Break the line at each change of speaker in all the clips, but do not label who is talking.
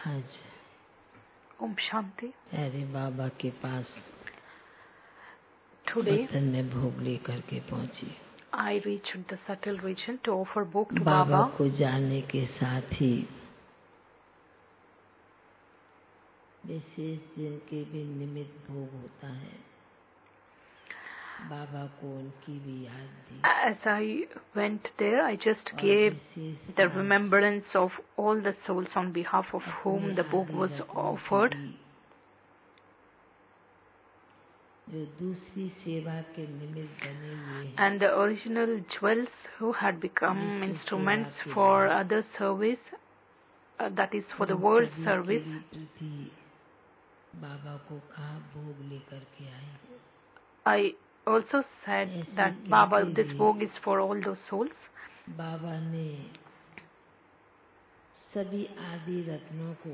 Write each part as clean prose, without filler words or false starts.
आज
Om Shanti.
अरे बाबा के पास
Today
वतन में भोग लेकर के पहुंची।
I reached the subtle region to offer bhog to
Baba
Baba.
को जाने के साथ ही विशेष जिनके भी निमित्त भोग होता है, बाबा को उनकी भी याद दी।
As I went there, I just gave the remembrance of all the souls on behalf of whom the bhog was offered.
जो दूसरी सेवा के निमित्त बने हुए हैं,
And the original jewels who had become instruments for other service, that is for the world service.
बाबा को कहा भोग लेकर के आए।
I also said that Baba, this bhog is for all those souls.
बाबा ने सभी आदि रत्नों को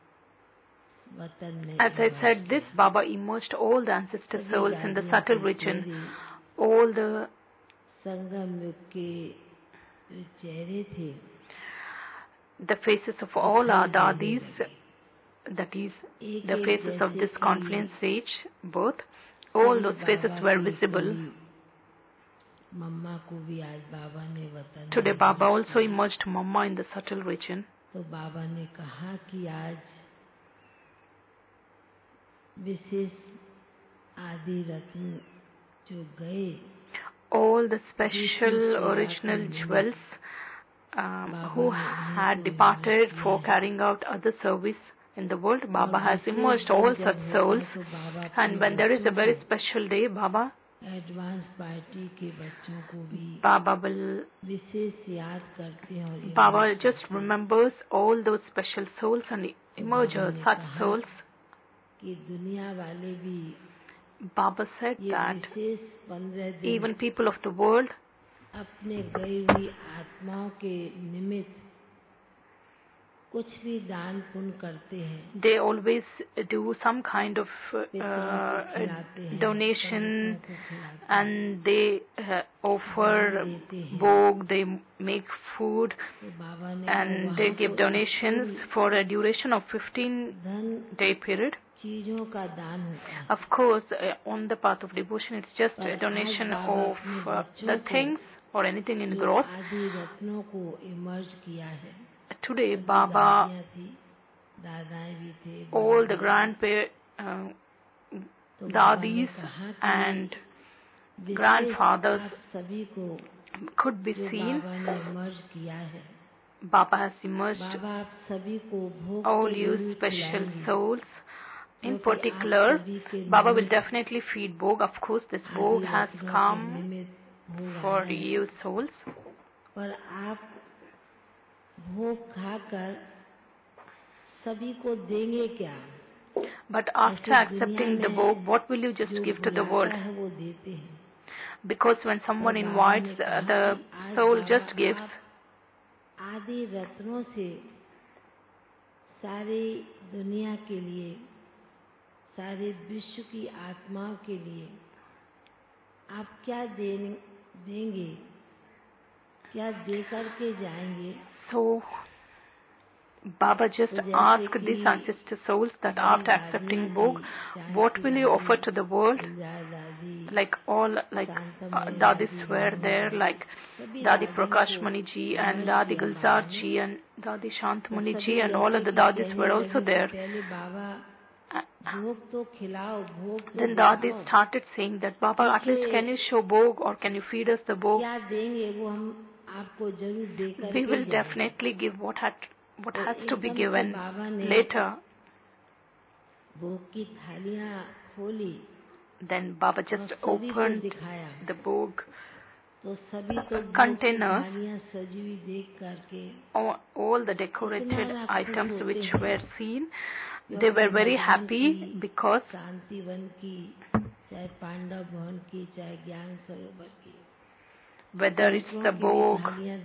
वतन में,
as I said this, Baba immersed all the ancestor souls in the subtle region. All the
संगम युग के जो चेहरे थे,
the faces of all our dadis, that is the faces of this confluence age birth, all those faces were visible.
मम्मा को भी आज बाबा ने वतन,
Today Baba also immersed Mama in the subtle region.
तो बाबा ने कहा कि आज विशेष आदि रत्न जो गए,
all the special original jewels who had departed for carrying out other service in the world, Baba has immersed all such souls. And when there is a very special day, Baba
advance party के बच्चों को भी
Baba will
विशेष याद करते हैं और
Baba just remembers all those special souls and emerges such souls.
कि दुनिया वाले भी
Baba said
ये
that
विशेष 15 दिन
even people of the world
अपने गई हुई आत्माओं के निमित्त कुछ भी दान पुण्य करते हैं।
they always do some kind of donation and they offer bhog, they make food and they give donations for a duration of 15-day period.
चीजों का दान होता है।
Of course, on the path of devotion, it's just a donation of the things or anything in gross.
आदि रत्नों को emerge किया है।
Today, Baba,
दादाएं भी थे,
all the grandparents, dadis and grandfathers
सभी को
could be seen.
बाबा ने इमर्ज किया है।
Baba has immersed
बाबा आप सभी को भोग
all you special souls. In particular, Baba will definitely feed bhog. Of course, this bhog has come for you souls.
पर आप भोग खाकर सभी को देंगे क्या?
But after accepting the bhog, what will you just give to the world?
वो देते हैं।
Because when someone invites, the soul just gives.
आदि रत्नों से सारी दुनिया के लिए, सारे विश्व की आत्माओं के लिए आप क्या देंगे, क्या दे करके जाएंगे?
So Baba just asked these ancestor souls that after accepting bhog, what will you offer to the world? Like all, like Dadis were there, like Dadi Prakash Mani ji and Dadi Gulzar ji and Dadi Shant Mani ji and all of the Dadis were also there. Then Dadi started saying that, Baba, at least can you show bhog or can you feed us the bhog? We will definitely give what has to be given later. Then Baba just opened the bhog containers, all the decorated items which were seen. They were very happy because whether it's the bhog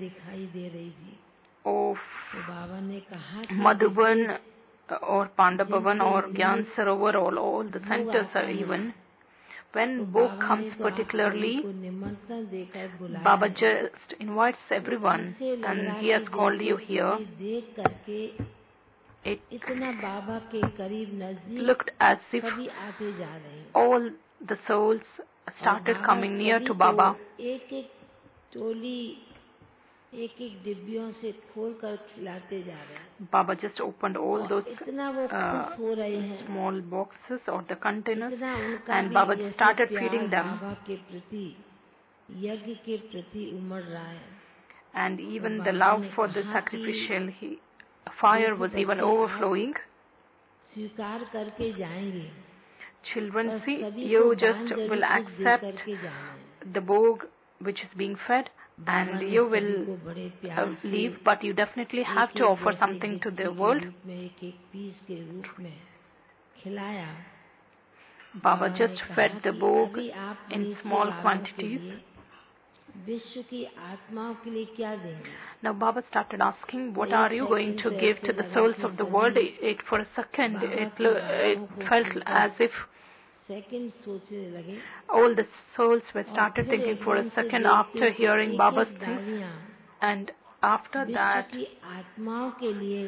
of Madhuban or Pandavavan or Gyan Sarovar, all the centers are even. When bhog comes particularly, Baba just invites everyone and he has called you here. it
इतना बाबा के करीब नजदीक
looked as if
सभी आते जा रहे हैं
all the souls
और
started
बाबा
coming near
सभी
to
को
Baba.
एक एक टोली एक एक डिब्बियों से खोल कर खिलाते जा रहे हैं
Baba just opened all
और
those
इतना वो खुश हो रहे हैं
small boxes or the containers,
इतना उनका
and
भी
Baba
जैसे
started
प्यार
feeding them.
बाबा के प्रति यज्ञ के प्रति उमड़ रहा है
And even
तो
the
बाबा
love
ने
for the
कहा
sacrificial fire was even
बच्चे आप
overflowing.
स्वीकार करके जाएंगे
Children,
पर
see,
सभी को
you
दान
just
जरूर
will
कुछ दे
accept
करके जाना है
the bhog which is being fed,
Baba
and
ने
you
सभी
will
को बड़े प्यार से
leave, but you definitely have
एक
to
एक
offer
जैसे
something to
गिफ्ट
the
के
world.
रूप में एक एक पीस के रूप में खिलाया
Baba
बाबा ने
just
कहा
fed the
कि
bhog
अभी आप
in
नीचे
small
वालों के
quantities.
लिए विश्व की आत्माओं के लिए क्या देंगे
Now Baba started asking, what
एक
are you going
second
to
तो
give
ऐसे
to the
लगा
souls
कि
of the
सभी
world? It for a second,
Baba
it
की बातों को
felt
सुनकर
as if
सेकंड सोचने लगे
all the souls were
और
started
फिर
thinking for a
एकदम से
second
देखते
after
हैं कि
hearing
एक
Baba's
एक
things.
डालियां
And after
विश्व
that,
की आत्माओं के लिए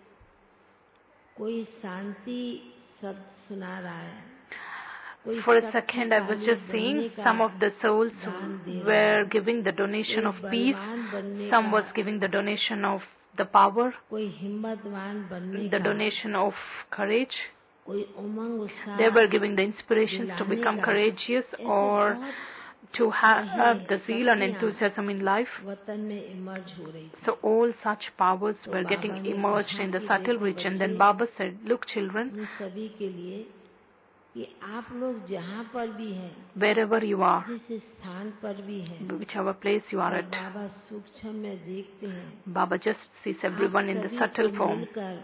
कोई शांति शब्द सुना रहा है कोई
for a
शक्ति
second I was just seeing
बनने का
some of the souls
दान दे रहा
were
है
giving the donation
कोई
of peace,
बलवान बनने
some
का
was giving the donation of the power,
कोई हिम्मतवान बनने
the
का
donation of courage.
कोई उमंग उत्साह
They were giving the inspirations to
दिलाने
become
का
courageous
ऐसे
or
बहुत
to have the zeal and
शक्तियां
enthusiasm in life.
वतन में इमर्ज हो रही थी
So all such powers
तो
were
बाबा
getting
ने
emerged
कहा
in the
कि
subtle
देखो
reach. And then
बच्चे
Baba said, look children,
उन सभी के लिए कि आप लोग जहाँ पर भी हैं
wherever you are,
जिस स्थान पर भी हैं
whichever place you are
और
at,
बाबा सूक्ष्म में देखते हैं
Baba just sees everyone in the
आप
subtle
सभी को
form.
मिलकर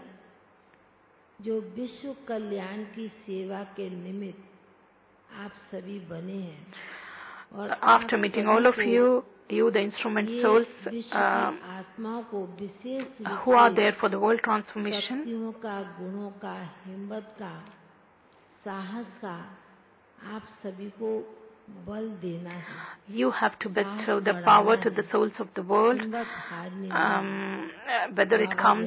जो विश्व कल्याण की सेवा के निमित्त आप सभी बने हैं और
After meeting all of you, the instrument souls
विश्व की आत्माओं को विशेष रूप
who are
से
there for the world transformation,
शक्तियों का गुणों का हिम्मत का साहस का आप सभी को बल देना है
you have to bestow the power to the souls of the world,
हिम्मत हारने नहीं
whether it comes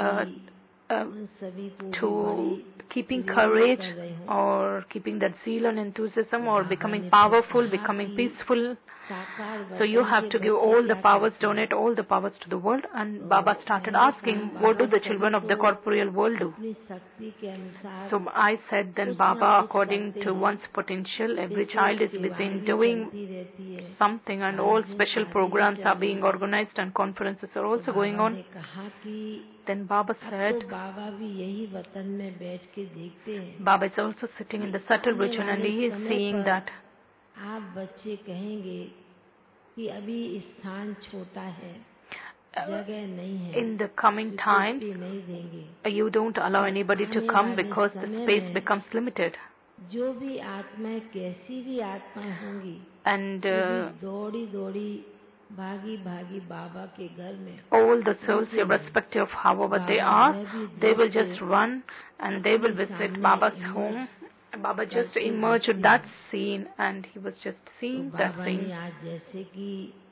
उन सभी को
to keeping courage or keeping that zeal and enthusiasm or becoming powerful, becoming peaceful. So you have to give all the powers, donate all the powers to the world. And Baba started asking, what do the children of the corporeal world do?
अपनी शक्ति के अनुसार
So I said, then Baba, according to one's potential, every child is busy in doing
रहती है
something, and all special programs are being organized and conferences are also going
Baba
on.
ने कहा कि
Then Baba
अब
said,
तो बाबा भी यही वतन में बैठ के देखते हैं
Baba is also sitting in the subtle region and he is seeing that
आप बच्चे कहेंगे कि अभी स्थान छोटा है जगह नहीं है
in the coming times
नहीं देंगे
you don't allow anybody to come because the space becomes limited.
जो भी आत्माएं कैसी भी आत्माएं होंगी
And
दौड़ी दौड़ी भागी भागी बाबा के घर में
all the souls, irrespective of however they are, they will just run and they will visit Baba's home. Baba just emerged that scene and he was just seeing that
Baba
scene.
ने आज जैसे कि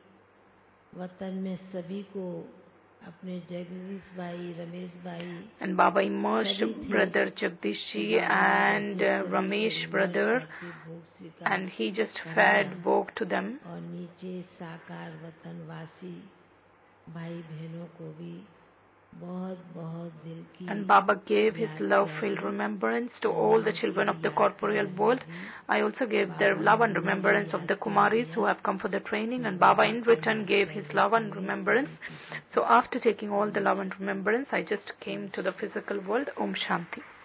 वतन में सभी को अपने जगदीश भाई रमेश भाई
And Baba emerged brother Jagdish ji and Ramesh brother and he just fed bhog to them.
और नीचे साकार वतनवासी भाई बहनों को भी बहुत बहुत दिल की
And Baba gave his love-filled remembrance to all the children of the corporeal world. I also gave their love and remembrance of the Kumaris who have come for the training, and Baba in return gave his love and remembrance. So after taking all the love and remembrance, I just came to the physical world. Om Shanti.